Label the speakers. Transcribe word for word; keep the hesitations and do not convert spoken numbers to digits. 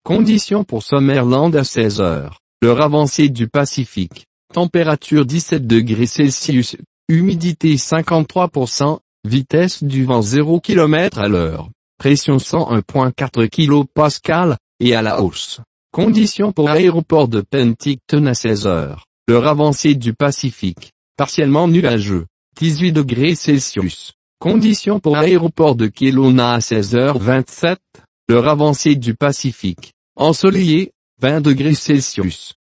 Speaker 1: Conditions pour Summerland à seize heures. L'heure avancée du Pacifique. Température dix-sept degrés Celsius. Humidité cinquante-trois pour cent. Vitesse du vent zéro kilomètre à l'heure. Pression cent un virgule quatre kilopascales, et à la hausse. Conditions pour aéroport de Penticton à seize heures. L'heure avancée du Pacifique. Partiellement nuageux. dix-huit degrés Celsius. Conditions pour aéroport de Kelowna à seize heures vingt-sept. L'heure avancée du Pacifique. Ensoleillé. vingt degrés Celsius.